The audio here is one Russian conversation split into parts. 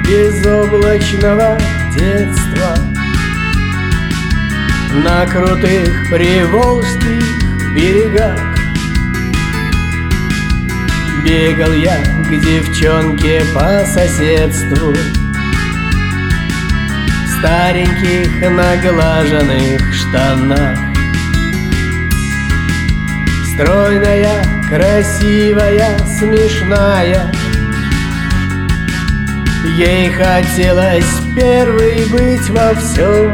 безоблачного детства. На крутых приволжских берегах бегал я к девчонке по соседству, в стареньких наглаженных штанах. Стройная, красивая, смешная, ей хотелось первой быть во всем.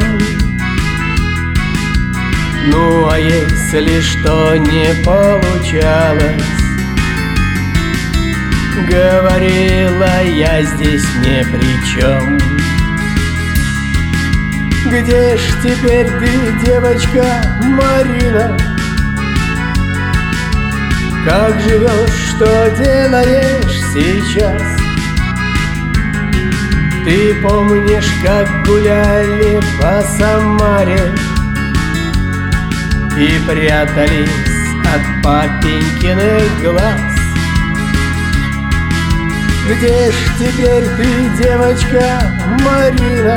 Ну а если что не получалось, говорила, я здесь ни при чем. Где ж теперь ты, девочка Марина? Как живешь, что делаешь сейчас? Ты помнишь, как гуляли по Самаре и прятались от папенькиных глаз? Где ж теперь ты, девочка Марина?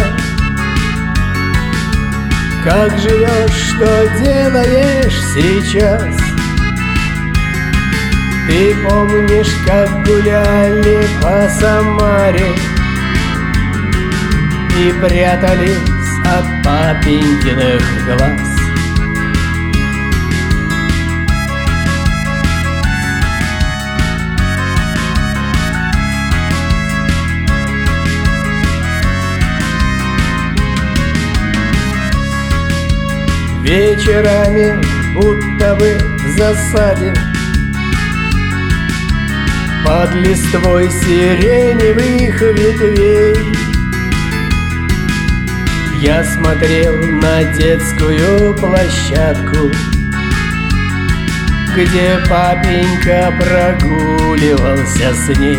Как живешь, что делаешь сейчас? Ты помнишь, как гуляли по Самаре и прятались от папенькиных глаз? Вечерами, будто бы в засаде, под листвой сиреневых ветвей, я смотрел на детскую площадку, где папенька прогуливался с ней.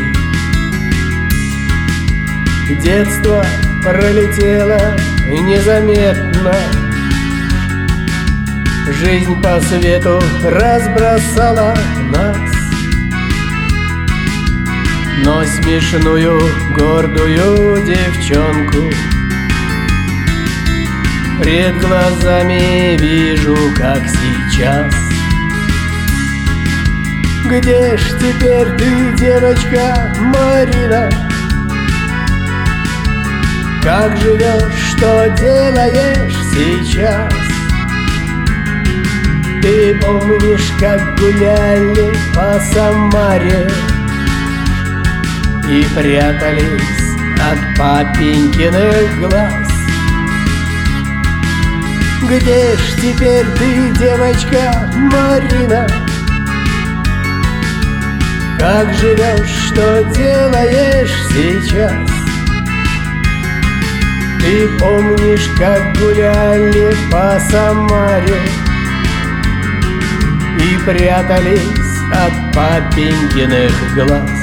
Детство пролетело незаметно, жизнь по свету разбросала нас, но смешную, гордую девчонку пред глазами вижу, как сейчас. Где ж теперь ты, девочка Марина? Как живешь, что делаешь сейчас? Ты помнишь, как гуляли по Самаре и прятались от папенькиных глаз? Где ж теперь ты, девочка Марина? Как живешь, что делаешь сейчас? Ты помнишь, как гуляли по Самаре и прятались от папенькиных глаз?